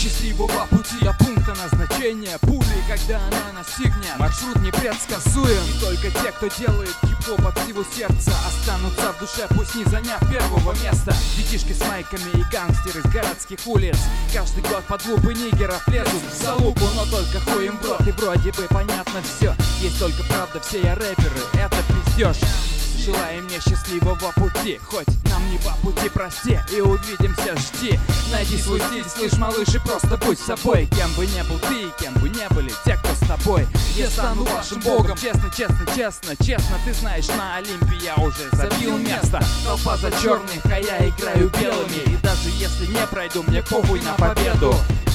счастливого пути до пункта назначения пули, когда она настигнет. Маршрут непредсказуем, и только те, кто делает хип-хоп от всего сердца, останутся в душе, пусть не заняв первого места. Детишки с майками и гангстеры с городских улиц каждый год под лупы нигеров лезут в залупу, но только хуй им в рот, и вроде бы понятно все. Есть только правда, все я рэперы, это пиздёж. Желаю мне счастливого пути, хоть нам не по пути, прости, и увидимся, жди. Найди свой стиль, слышь, малыш, и просто будь собой. Кем бы не был ты, кем бы не были те, кто с тобой, я стану вашим богом. Честно, честно, честно, честно, ты знаешь, на Олимпе я уже забил место. Толпа за черных, а я играю белыми, и даже если не пройду, мне похуй на победу.